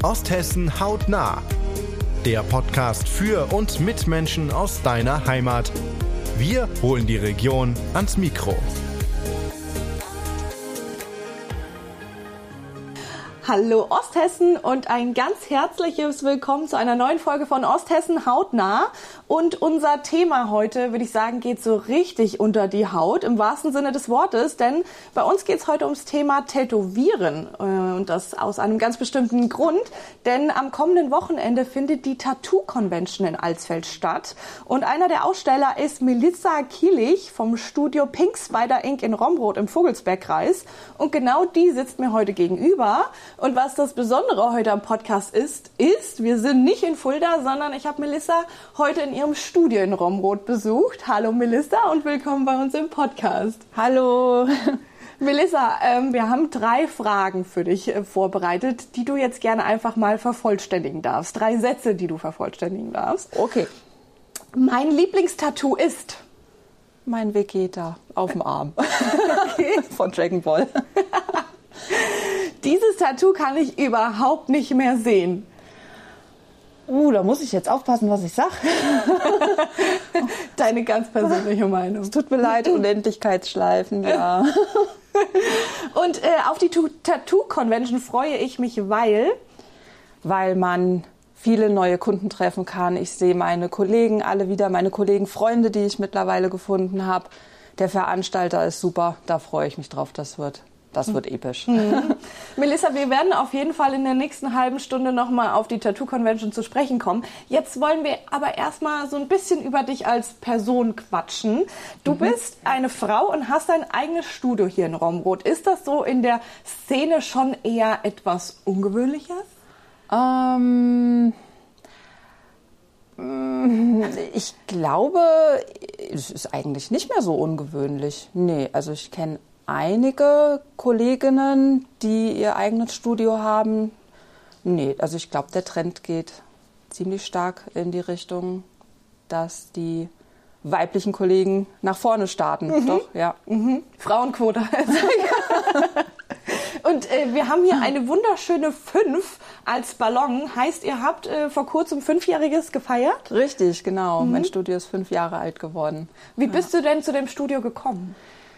Osthessen hautnah. Der Podcast für und mit Menschen aus deiner Heimat. Wir holen die Region ans Mikro. Hallo Osthessen und ein ganz herzliches Willkommen zu einer neuen Folge von Osthessen hautnah. Und unser Thema heute, würde ich sagen, geht so richtig unter die Haut, im wahrsten Sinne des Wortes. Denn bei uns geht es heute ums Thema Tätowieren. Und das aus einem ganz bestimmten Grund. Denn am kommenden Wochenende findet die Tattoo Convention in Alsfeld statt. Und einer der Aussteller ist Melissa Kielich vom Studio Pink Spider Ink in Romrod im Vogelsbergkreis. Und genau die sitzt mir heute gegenüber. Und was das Besondere heute am Podcast ist, wir sind nicht in Fulda, sondern ich habe Melissa heute in ihrem Studio in Romrod besucht. Hallo Melissa und willkommen bei uns im Podcast. Hallo. Melissa, wir haben 3 Fragen für dich vorbereitet, die du jetzt gerne einfach mal vervollständigen darfst. 3 Sätze, die du vervollständigen darfst. Okay. Mein Lieblingstattoo ist? Mein Vegeta auf dem Arm. Okay. Von Dragon Ball. Dieses Tattoo kann ich überhaupt nicht mehr sehen. Da muss ich jetzt aufpassen, was ich sage. Deine ganz persönliche Meinung. Es tut mir leid, Unendlichkeitsschleifen, ja. Und auf die Tattoo Convention freue ich mich, weil man viele neue Kunden treffen kann. Ich sehe meine Kollegen alle wieder, meine Kollegen, Freunde, die ich mittlerweile gefunden habe. Der Veranstalter ist super, da freue ich mich drauf, das wird episch. Melissa, wir werden auf jeden Fall in der nächsten halben Stunde nochmal auf die Tattoo Convention zu sprechen kommen. Jetzt wollen wir aber erstmal so ein bisschen über dich als Person quatschen. Du bist eine Frau und hast dein eigenes Studio hier in Romrod. Ist das so in der Szene schon eher etwas Ungewöhnliches? Ich glaube, es ist eigentlich nicht mehr so ungewöhnlich. Nee, also ich kenne einige Kolleginnen, die ihr eigenes Studio haben. Nee, also ich glaube, der Trend geht ziemlich stark in die Richtung, dass die weiblichen Kollegen nach vorne starten. Doch, ja. Frauenquote. Und wir haben hier eine wunderschöne 5 als Ballon. Heißt, ihr habt vor kurzem 5-jähriges gefeiert? Richtig, genau. Mein Studio ist 5 Jahre alt geworden. Wie bist du denn zu dem Studio gekommen?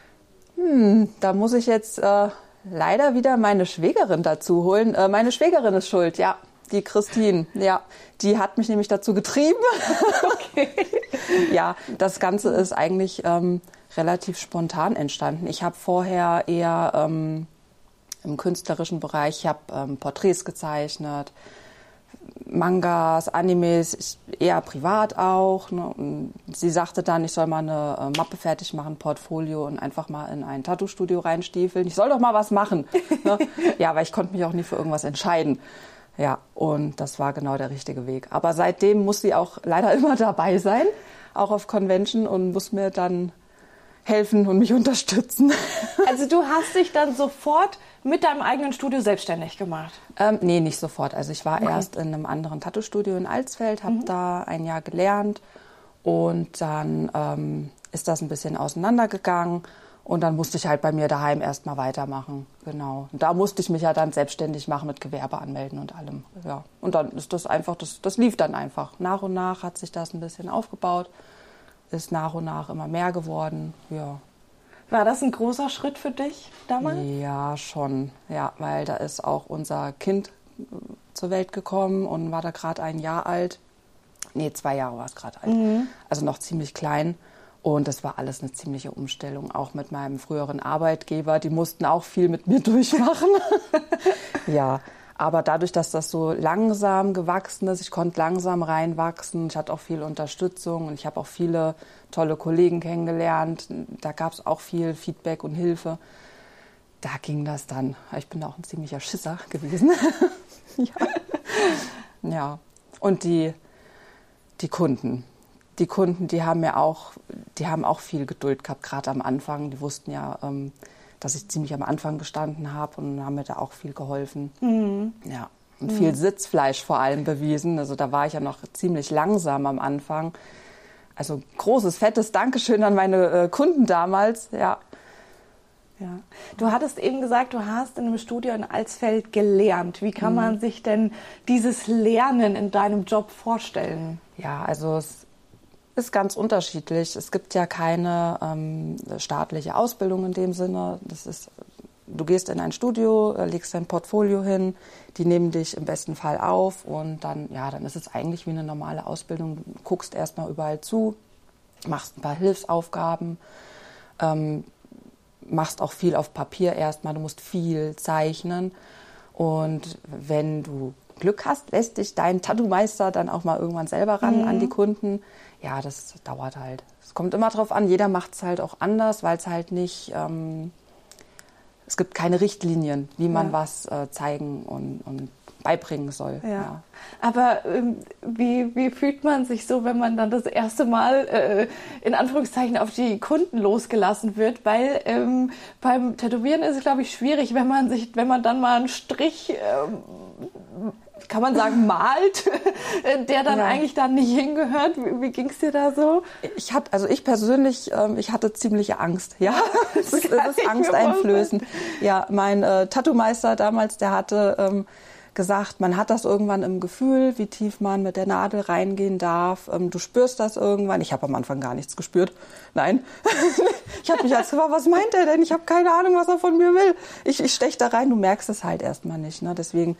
Da muss ich jetzt leider wieder meine Schwägerin dazu holen. Meine Schwägerin ist schuld, ja. Die Christine, ja. Die hat mich nämlich dazu getrieben. Okay. Ja, das Ganze ist eigentlich relativ spontan entstanden. Ich habe vorher eher im künstlerischen Bereich, ich habe Porträts gezeichnet, Mangas, Animes, eher privat auch. Ne? Und sie sagte dann, ich soll mal eine Mappe fertig machen, Portfolio und einfach mal in ein Tattoo-Studio reinstiefeln. Ich soll doch mal was machen. Ne? Ja, weil ich konnte mich auch nie für irgendwas entscheiden. Ja, und das war genau der richtige Weg. Aber seitdem muss sie auch leider immer dabei sein, auch auf Convention, und muss mir dann helfen und mich unterstützen. Also du hast dich dann sofort mit deinem eigenen Studio selbstständig gemacht? Nee, nicht sofort. Also ich war erst in einem anderen Tattoo-Studio in Alsfeld, habe da ein Jahr gelernt und dann ist das ein bisschen auseinandergegangen und dann musste ich halt bei mir daheim erstmal weitermachen. Genau. Und da musste ich mich ja dann selbstständig machen mit Gewerbe anmelden und allem. Ja. Und dann ist das einfach, das lief dann einfach. Nach und nach hat sich das ein bisschen aufgebaut, ist nach und nach immer mehr geworden, ja. War das ein großer Schritt für dich damals? Ja, schon. Ja, weil da ist auch unser Kind zur Welt gekommen und war da gerade 1 Jahr alt. Nee, 2 Jahre war es gerade alt. Also noch ziemlich klein. Und das war alles eine ziemliche Umstellung, auch mit meinem früheren Arbeitgeber. Die mussten auch viel mit mir durchmachen. Ja, aber dadurch, dass das so langsam gewachsen ist, ich konnte langsam reinwachsen, ich hatte auch viel Unterstützung und ich habe auch viele tolle Kollegen kennengelernt. Da gab es auch viel Feedback und Hilfe. Da ging das dann. Ich bin auch ein ziemlicher Schisser gewesen. Ja. Und die Kunden. Die Kunden, die haben auch viel Geduld gehabt, gerade am Anfang. Die wussten ja, dass ich ziemlich am Anfang gestanden habe und haben mir da auch viel geholfen. Ja. Und viel Sitzfleisch vor allem bewiesen. Also da war ich ja noch ziemlich langsam am Anfang. Also großes, fettes Dankeschön an meine Kunden damals. Ja. Ja. Du hattest eben gesagt, du hast in einem Studio in Alsfeld gelernt. Wie kann man sich denn dieses Lernen in deinem Job vorstellen? Ja, also es ist ganz unterschiedlich. Es gibt ja keine staatliche Ausbildung in dem Sinne. Du gehst in ein Studio, legst dein Portfolio hin, die nehmen dich im besten Fall auf und dann ist es eigentlich wie eine normale Ausbildung. Du guckst erstmal überall zu, machst ein paar Hilfsaufgaben, machst auch viel auf Papier erstmal, du musst viel zeichnen und wenn du Glück hast, lässt dich dein Tattoo-Meister dann auch mal irgendwann selber ran an die Kunden. Ja, das dauert halt. Es kommt immer drauf an, jeder macht es halt auch anders, weil es halt nicht, es gibt keine Richtlinien, wie man was zeigen und beibringen soll. Ja. Aber wie fühlt man sich so, wenn man dann das erste Mal in Anführungszeichen auf die Kunden losgelassen wird? Weil beim Tätowieren ist es, glaube ich, schwierig, wenn man dann mal einen Strich, kann man sagen, malt, der dann eigentlich da nicht hingehört. Wie ging es dir da so? Ich persönlich, ich hatte ziemliche Angst. Ja, es ist angsteinflößend. Ja, mein Tattoo-Meister damals, der hatte gesagt, man hat das irgendwann im Gefühl, wie tief man mit der Nadel reingehen darf. Du spürst das irgendwann. Ich habe am Anfang gar nichts gespürt. Nein. Ich habe mich als gefragt, was meint er denn? Ich habe keine Ahnung, was er von mir will. Ich steche da rein, du merkst es halt erstmal nicht. Ne? Deswegen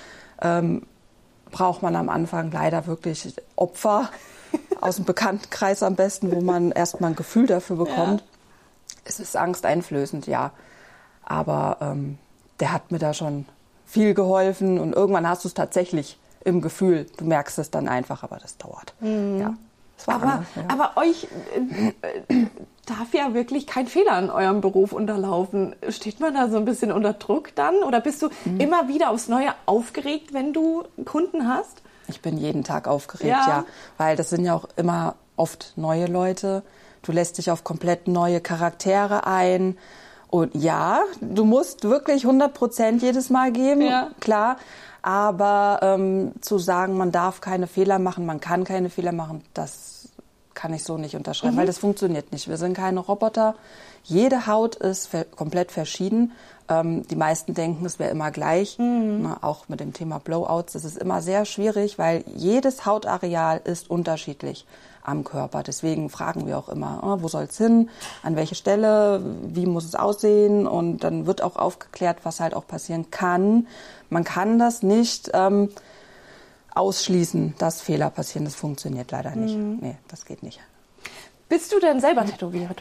braucht man am Anfang leider wirklich Opfer aus dem Bekanntenkreis am besten, wo man erstmal ein Gefühl dafür bekommt. Ja. Es ist angsteinflößend, ja. Aber der hat mir da schon viel geholfen und irgendwann hast du es tatsächlich im Gefühl. Du merkst es dann einfach, aber das dauert. Ja. Aber euch darf ja wirklich kein Fehler in eurem Beruf unterlaufen. Steht man da so ein bisschen unter Druck dann? Oder bist du immer wieder aufs Neue aufgeregt, wenn du Kunden hast? Ich bin jeden Tag aufgeregt, ja. Weil das sind ja auch immer oft neue Leute. Du lässt dich auf komplett neue Charaktere ein. Und ja, du musst wirklich 100% jedes Mal geben, klar. Aber zu sagen, man darf keine Fehler machen, man kann keine Fehler machen, das kann ich so nicht unterschreiben, weil das funktioniert nicht. Wir sind keine Roboter. Jede Haut ist komplett verschieden. Die meisten denken, es wäre immer gleich. Na, auch mit dem Thema Blowouts. Das ist immer sehr schwierig, weil jedes Hautareal ist unterschiedlich am Körper. Deswegen fragen wir auch immer, wo soll es hin, an welche Stelle, wie muss es aussehen? Und dann wird auch aufgeklärt, was halt auch passieren kann. Man kann das nicht ausschließen, dass Fehler passieren. Das funktioniert leider nicht. Nee, das geht nicht. Bist du denn selber tätowiert?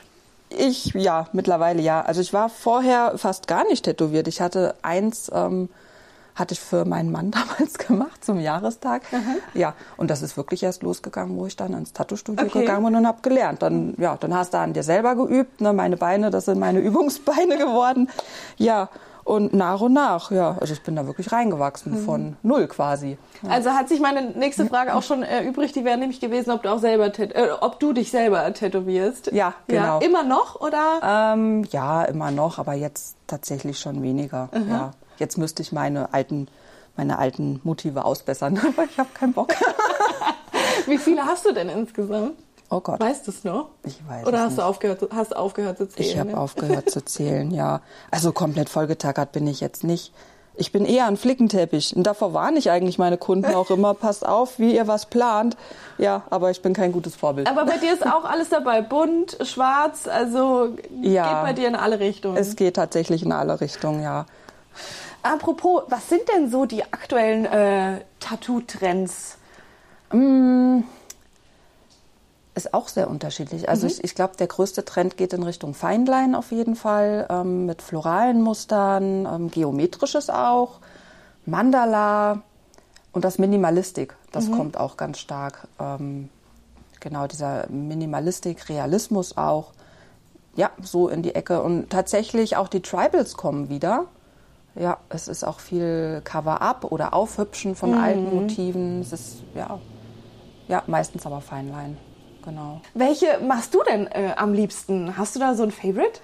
Ja, mittlerweile ja. Also ich war vorher fast gar nicht tätowiert. Ich hatte hatte ich für meinen Mann damals gemacht zum Jahrestag. Ja, und das ist wirklich erst losgegangen, wo ich dann ins Tattoo-Studio gegangen bin und habe gelernt. Dann hast du an dir selber geübt. Ne? Meine Beine, das sind meine Übungsbeine geworden. Ja, und nach, also ich bin da wirklich reingewachsen, von null quasi. Ja. Also hat sich meine nächste Frage auch schon erübrigt, die wäre nämlich gewesen, ob du dich selber tätowierst. Ja, genau. Ja, immer noch, oder? Ja, immer noch, aber jetzt tatsächlich schon weniger. Ja. Jetzt müsste ich meine alten Motive ausbessern, aber ich habe keinen Bock. Wie viele hast du denn insgesamt? Oh Gott. Weißt du es noch? Ich weiß Oder es nicht. Hast du aufgehört zu zählen? Ich habe aufgehört zu zählen, ja. Also komplett vollgetackert bin ich jetzt nicht. Ich bin eher ein Flickenteppich. Und davor warne ich eigentlich meine Kunden auch immer. Passt auf, wie ihr was plant. Ja, aber ich bin kein gutes Vorbild. Aber bei dir ist auch alles dabei. Bunt, schwarz, also geht bei dir in alle Richtungen. Es geht tatsächlich in alle Richtungen, ja. Apropos, was sind denn so die aktuellen Tattoo-Trends? Ist auch sehr unterschiedlich. Also ich glaube, der größte Trend geht in Richtung Feinline auf jeden Fall, mit floralen Mustern, geometrisches auch, Mandala und das Minimalistik, das kommt auch ganz stark. Genau, dieser Minimalistik, Realismus auch, ja, so in die Ecke. Und tatsächlich auch die Tribals kommen wieder. Ja, es ist auch viel Cover-up oder Aufhübschen von alten Motiven. Es ist, ja, meistens aber Feinline. Genau. Welche machst du denn am liebsten? Hast du da so ein Favorite?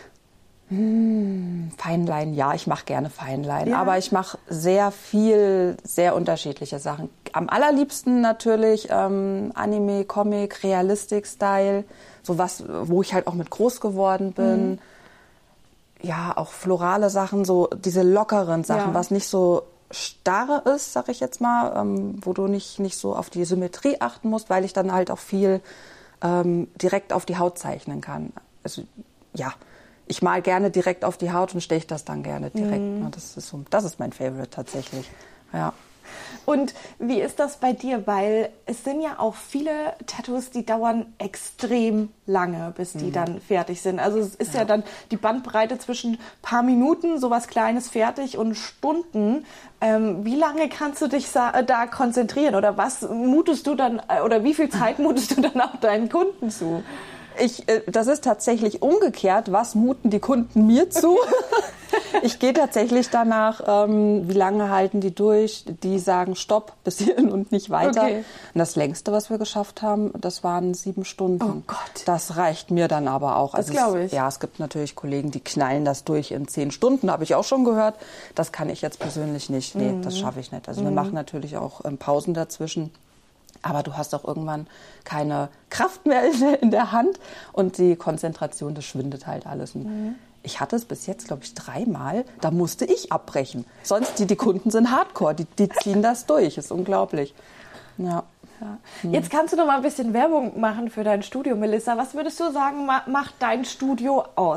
Feinline, ja, ich mache gerne Feinline. Ja. Aber ich mache sehr unterschiedliche Sachen. Am allerliebsten natürlich Anime, Comic, Realistic-Style. Sowas, wo ich halt auch mit groß geworden bin. ja, auch florale Sachen, so diese lockeren Sachen, was nicht so starr ist, sag ich jetzt mal, wo du nicht so auf die Symmetrie achten musst, weil ich dann halt auch viel direkt auf die Haut zeichnen kann. Also ja, ich mal gerne direkt auf die Haut und steche das dann gerne direkt. Das ist mein Favorite tatsächlich. Ja. Und wie ist das bei dir? Weil es sind ja auch viele Tattoos, die dauern extrem lange, bis die dann fertig sind. Also es ist ja dann die Bandbreite zwischen paar Minuten, sowas Kleines fertig und Stunden. Wie lange kannst du dich da konzentrieren? Oder was mutest du dann, oder wie viel Zeit mutest du dann auch deinen Kunden zu? Das ist tatsächlich umgekehrt. Was muten die Kunden mir zu? Ich gehe tatsächlich danach, wie lange halten die durch. Die sagen Stopp bis hierhin und nicht weiter. Okay. Und das längste, was wir geschafft haben, das waren 7 Stunden. Oh Gott. Das reicht mir dann aber auch. Das glaube ich. Ja, es gibt natürlich Kollegen, die knallen das durch in 10 Stunden. Habe ich auch schon gehört. Das kann ich jetzt persönlich nicht. Nee, das schaffe ich nicht. Also wir machen natürlich auch Pausen dazwischen. Aber du hast auch irgendwann keine Kraft mehr in der Hand und die Konzentration, das schwindet halt alles. Ich hatte es bis jetzt, glaube ich, 3-mal, da musste ich abbrechen. Sonst, die Kunden sind hardcore, die ziehen das durch, ist unglaublich. Ja. Jetzt kannst du noch mal ein bisschen Werbung machen für dein Studio, Melissa. Was würdest du sagen, macht dein Studio aus?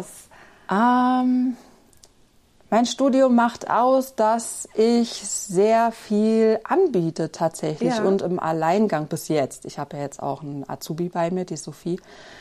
Mein Studio macht aus, dass ich sehr viel anbiete tatsächlich und im Alleingang bis jetzt. Ich habe ja jetzt auch einen Azubi bei mir, die Sophie.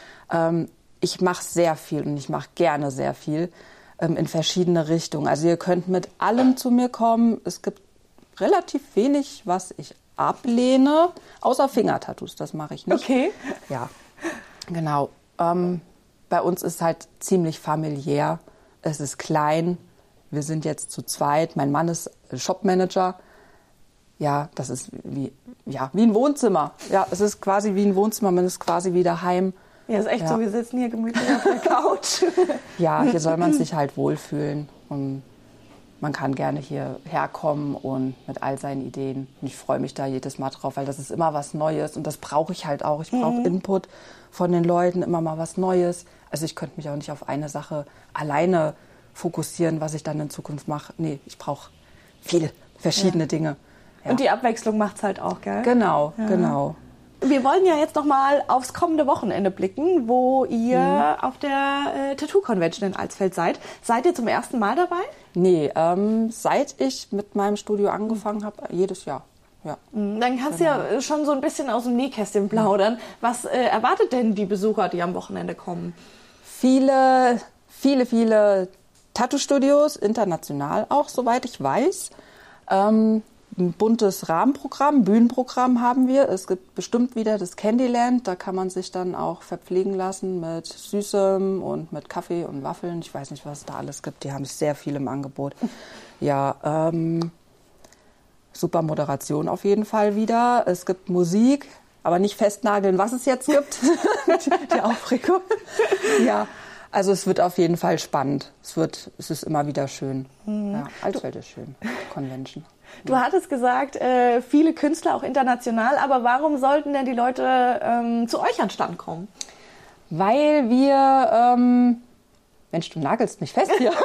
Ich mache sehr viel und ich mache gerne sehr viel in verschiedene Richtungen. Also ihr könnt mit allem zu mir kommen. Es gibt relativ wenig, was ich ablehne, außer Fingertattoos, das mache ich nicht. Okay. Ja, genau. Bei uns ist halt ziemlich familiär. Es ist klein. Wir sind jetzt zu zweit. Mein Mann ist Shopmanager. Ja, das ist wie ein Wohnzimmer. Ja, es ist quasi wie ein Wohnzimmer. Man ist quasi wie daheim. Ja, ist echt so. Wir sitzen hier gemütlich auf der Couch. Ja, hier soll man sich halt wohlfühlen. Und man kann gerne hier herkommen und mit all seinen Ideen. Und ich freue mich da jedes Mal drauf, weil das ist immer was Neues. Und das brauche ich halt auch. Ich brauche Input von den Leuten, immer mal was Neues. Also ich könnte mich auch nicht auf eine Sache alleine fokussieren, was ich dann in Zukunft mache. Nee, ich brauche viele verschiedene Dinge. Ja. Und die Abwechslung macht's halt auch, gell? Genau. Wir wollen ja jetzt noch mal aufs kommende Wochenende blicken, wo ihr auf der Tattoo-Convention in Alsfeld seid. Seid ihr zum ersten Mal dabei? Nee, seit ich mit meinem Studio angefangen habe, jedes Jahr. Ja. Dann kannst du ja schon so ein bisschen aus dem Nähkästchen plaudern. Was erwartet denn die Besucher, die am Wochenende kommen? Viele Tattoo-Studios, international auch, soweit ich weiß. Ein buntes Rahmenprogramm, Bühnenprogramm haben wir. Es gibt bestimmt wieder das Candyland. Da kann man sich dann auch verpflegen lassen mit Süßem und mit Kaffee und Waffeln. Ich weiß nicht, was es da alles gibt. Die haben sehr viel im Angebot. Ja, super Moderation auf jeden Fall wieder. Es gibt Musik, aber nicht festnageln, was es jetzt gibt. Die Aufregung. Ja. Also es wird auf jeden Fall spannend. Es ist immer wieder schön. Ja, Alsfeld ist schön. Convention. Du hattest gesagt, viele Künstler, auch international. Aber warum sollten denn die Leute zu euch an den Stand kommen? Weil wir... Mensch, du nagelst mich fest hier.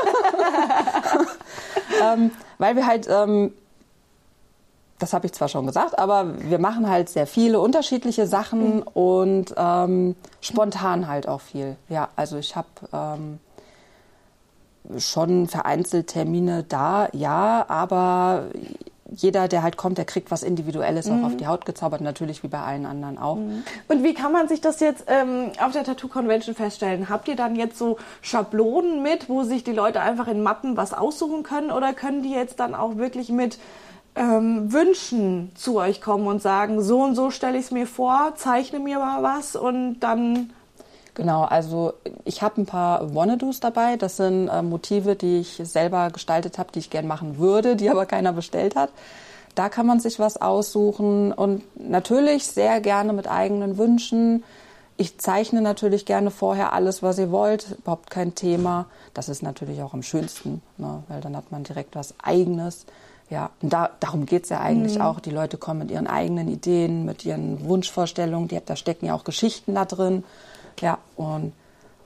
Weil wir halt... das habe ich zwar schon gesagt, aber wir machen halt sehr viele unterschiedliche Sachen und spontan halt auch viel. Ja, also ich habe schon vereinzelt Termine da, ja, aber jeder, der halt kommt, der kriegt was Individuelles auch auf die Haut gezaubert, natürlich wie bei allen anderen auch. Und wie kann man sich das jetzt auf der Tattoo-Convention feststellen? Habt ihr dann jetzt so Schablonen mit, wo sich die Leute einfach in Mappen was aussuchen können, oder können die jetzt dann auch wirklich mit Wünschen zu euch kommen und sagen, so und so stelle ich es mir vor, zeichne mir mal was und dann... Genau, also ich habe ein paar Wannadoos dabei. Das sind Motive, die ich selber gestaltet habe, die ich gern machen würde, die aber keiner bestellt hat. Da kann man sich was aussuchen und natürlich sehr gerne mit eigenen Wünschen. Ich zeichne natürlich gerne vorher alles, was ihr wollt, überhaupt kein Thema. Das ist natürlich auch am schönsten, ne? Weil dann hat man direkt was Eigenes. Ja, und darum geht's ja eigentlich auch. Die Leute kommen mit ihren eigenen Ideen, mit ihren Wunschvorstellungen. Da stecken ja auch Geschichten da drin. Ja, und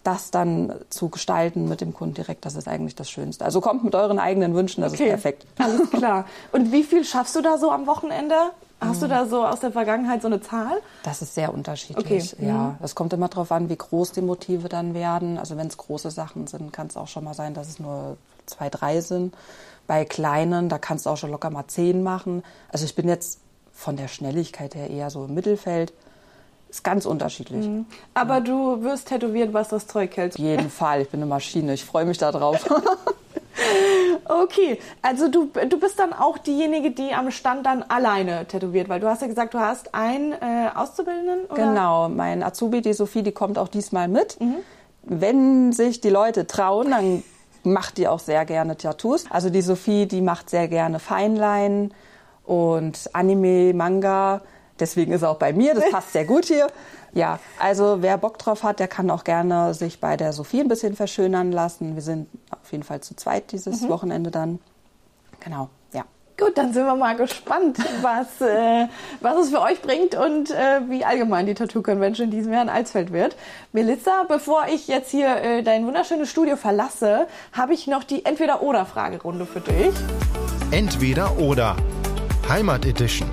das dann zu gestalten mit dem Kunden direkt, das ist eigentlich das Schönste. Also kommt mit euren eigenen Wünschen, das ist perfekt. Alles klar. Und wie viel schaffst du da so am Wochenende? Hast du da so aus der Vergangenheit so eine Zahl? Das ist sehr unterschiedlich, ja. Es kommt immer darauf an, wie groß die Motive dann werden. Also wenn es große Sachen sind, kann es auch schon mal sein, dass es nur 2, 3 sind. Bei kleinen, da kannst du auch schon locker mal 10 machen. Also ich bin jetzt von der Schnelligkeit her eher so im Mittelfeld. Ist ganz unterschiedlich. Aber du wirst tätowiert, was das Zeug hält. Auf jeden Fall, ich bin eine Maschine, ich freue mich da drauf. Okay, also du bist dann auch diejenige, die am Stand dann alleine tätowiert, weil du hast ja gesagt, du hast einen Auszubildenden, oder? Genau, mein Azubi, die Sophie, die kommt auch diesmal mit. Wenn sich die Leute trauen, dann macht die auch sehr gerne Tattoos. Also die Sophie, die macht sehr gerne Feinlein und Anime, Manga. Deswegen ist er auch bei mir, das passt sehr gut hier. Ja, also wer Bock drauf hat, der kann auch gerne sich bei der Sophie ein bisschen verschönern lassen. Wir sind auf jeden Fall zu zweit dieses Wochenende dann. Genau, ja. Gut, dann sind wir mal gespannt, was es für euch bringt und wie allgemein die Tattoo-Convention in diesem Jahr in Alsfeld wird. Melissa, bevor ich jetzt hier dein wunderschönes Studio verlasse, habe ich noch die Entweder-Oder-Fragerunde für dich. Entweder-Oder. Heimat Edition.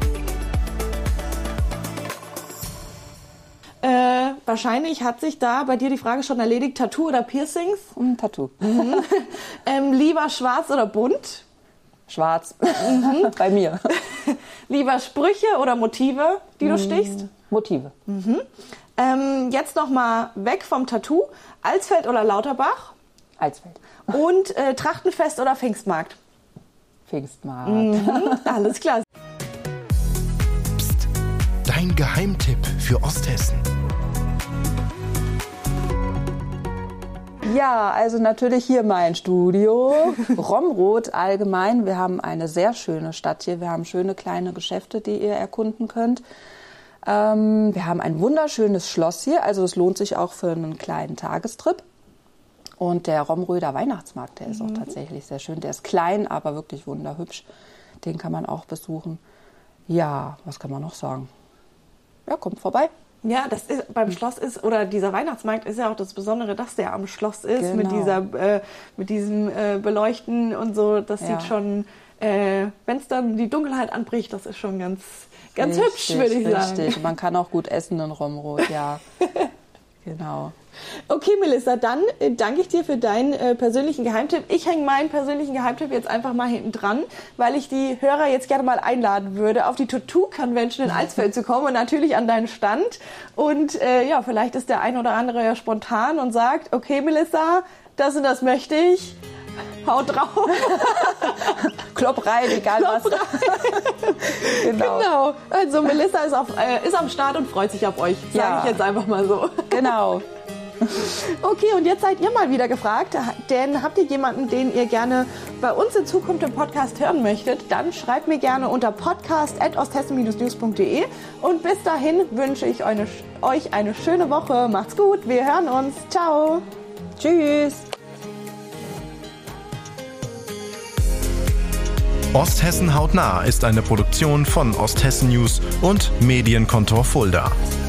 Wahrscheinlich hat sich da bei dir die Frage schon erledigt, Tattoo oder Piercings? Tattoo. Lieber schwarz oder bunt? Schwarz. Bei mir. Lieber Sprüche oder Motive, die du stichst? Motive. Jetzt noch mal weg vom Tattoo. Alsfeld oder Lauterbach? Alsfeld. Und Trachtenfest oder Pfingstmarkt? Pfingstmarkt. Alles klar. Psst, dein Geheimtipp für Osthessen. Ja, also natürlich hier mein Studio. Romrod allgemein. Wir haben eine sehr schöne Stadt hier. Wir haben schöne kleine Geschäfte, die ihr erkunden könnt. Wir haben ein wunderschönes Schloss hier. Also es lohnt sich auch für einen kleinen Tagestrip. Und der Romröder Weihnachtsmarkt, der ist auch tatsächlich sehr schön. Der ist klein, aber wirklich wunderhübsch. Den kann man auch besuchen. Ja, was kann man noch sagen? Ja, kommt vorbei. Ja, das ist beim Schloss ist, oder dieser Weihnachtsmarkt ist ja auch das Besondere, dass der am Schloss ist, Genau. mit diesem Beleuchten und so. Das sieht schon, wenn es dann die Dunkelheit anbricht, das ist schon ganz hübsch, würde ich sagen. Richtig, man kann auch gut essen in Romrod, ja. Genau. Okay, Melissa, dann danke ich dir für deinen persönlichen Geheimtipp. Ich hänge meinen persönlichen Geheimtipp jetzt einfach mal hinten dran, weil ich die Hörer jetzt gerne mal einladen würde, auf die Tattoo-Convention in Alsfeld zu kommen und natürlich an deinen Stand. Und ja, vielleicht ist der ein oder andere ja spontan und sagt, okay, Melissa, das und das möchte ich. Haut drauf. Klopp rein, egal was. Genau. Also Melissa ist am Start und freut sich auf euch, sage ich jetzt einfach mal so. Genau. Okay, und jetzt seid ihr mal wieder gefragt, denn habt ihr jemanden, den ihr gerne bei uns in Zukunft im Podcast hören möchtet, dann schreibt mir gerne unter podcast@osthessen-news.de und bis dahin wünsche ich euch eine schöne Woche. Macht's gut, wir hören uns. Ciao. Tschüss. Osthessen hautnah ist eine Produktion von Osthessen News und Medienkontor Fulda.